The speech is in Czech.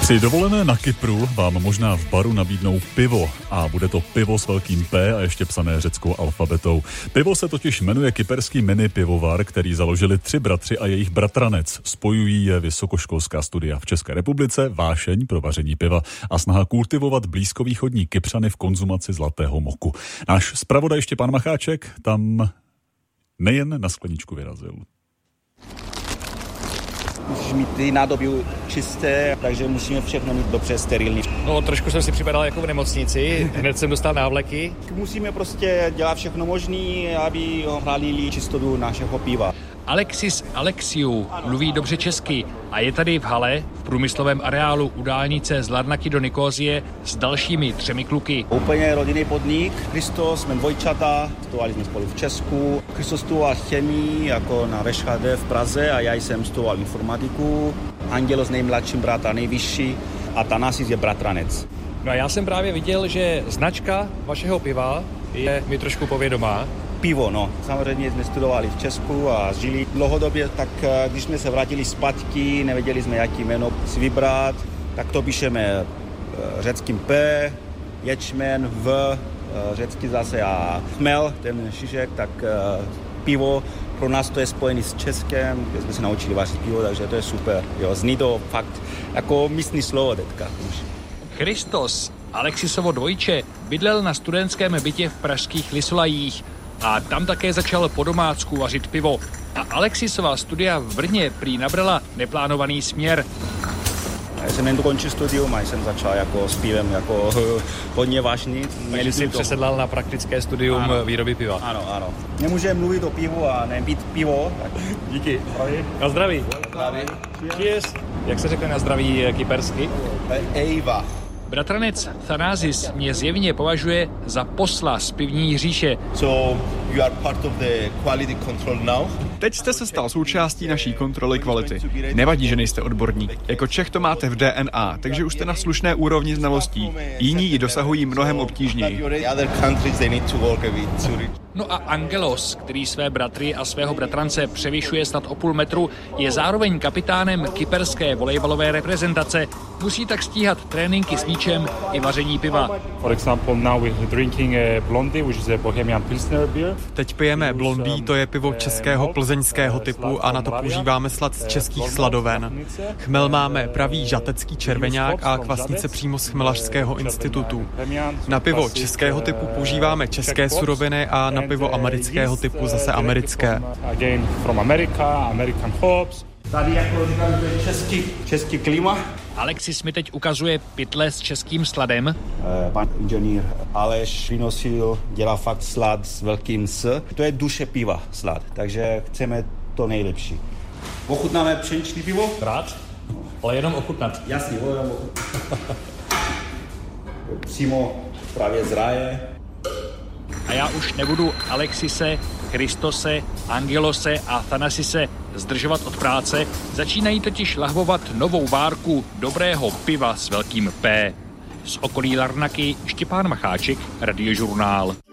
Při dovolené na Kypru vám možná v baru nabídnou pivo a bude to pivo s velkým P a ještě psané řeckou alfabetou. Pivo se totiž jmenuje Kyperský mini pivovar, který založili 3 bratři a jejich bratranec. Spojují je vysokoškolská studia v České republice, vášeň pro vaření piva a snaha kultivovat blízkovýchodní Kypřany v konzumaci zlatého moku. Náš zpravodaj Štěpán Macháček tam nejen na skleničku vyrazil. Musíš mít ty nádoby čisté, takže musíme všechno mít dobře sterilní. No, trošku jsem si připadal jako v nemocnici, hned jsem dostal návleky. Musíme prostě dělat všechno možné, aby chránili čistotu našeho piva. Alexis Alexiou mluví dobře česky a je tady v hale v průmyslovém areálu u dálnice z Larnaky do Nikózie s dalšími 3 kluky. Úplně rodinný podnik. Christos, jsme dvojčata, studovali jsme spolu v Česku. Christos studoval chemii jako na VŠHD v Praze a já jsem studoval informatiku. Angelos nejmladší brat a nejvyšší a Thanasis je bratranec. No a já jsem právě viděl, že značka vašeho piva je mi trošku povědomá. Pivo, no. Samozřejmě jsme studovali v Česku a žili dlouhodobě, tak když jsme se vrátili zpátky, nevěděli jsme, jaký jméno si vybrat, tak to píšeme řeckým P, ječmen, V, řecky zase a chmel, ten šišek, tak pivo. Pro nás to je spojený s Českem, kde jsme se naučili vařit pivo, takže to je super. Jo, zní to fakt jako místní slovo teďka už. Christos, Alexisovo dvojče, bydlel na studentském bytě v pražských Lysolajích a tam také začal po domácku vařit pivo. A Alexisova studia v Brně prý nabrala neplánovaný směr. Já jsem nedokončil studium a jsem začal jako s pivem jako hodně vážný. Takže jsi přesedlal na praktické studium výroby piva. Ano. Nemůžeme mluvit o pivu a nebýt pivo. Tak... Díky. Na zdraví. Cheers. Jak se řekne na zdraví kypersky? Ejva. Bratranec Thanasis mě zjevně považuje za posla z pivní říše. So you are part of the quality control now? Teď jste se stal součástí naší kontroly kvality. Nevadí, že nejste odborník. Jako Čech to máte v DNA, takže už jste na slušné úrovni znalostí. Jiní ji dosahují mnohem obtížněji. No a Angelos, který své bratry a svého bratrance převyšuje snad o půl metru, je zároveň kapitánem kyperské volejbalové reprezentace. Musí tak stíhat tréninky s míčem i vaření piva. Teď pijeme Blondie, to je pivo českého plzeňského typu a na to používáme slad z českých sladoven. Chmel máme pravý žatecký červeňák a kvasnice přímo z Chmelařského institutu. Na pivo českého typu používáme české suroviny a na pivo amerického typu zase americké. Tady jako říkám, to je český klima. Alexis mi teď ukazuje pytle s českým sladem. Pan inženýr Aleš vynosil, dělá fakt slad s velkým S. To je duše piva slad, takže chceme to nejlepší. Ochutnáme pšeničné pivo? Rád, ale jenom ochutnat. Jasně, jenom ochutnat. Přímo právě z ráje. A já už nebudu Alexise, Christose, Angelose a Thanasise zdržovat od práce, začínají totiž lahvovat novou várku dobrého piva s velkým P. Z okolí Larnaky Štěpán Macháček, Radiožurnál.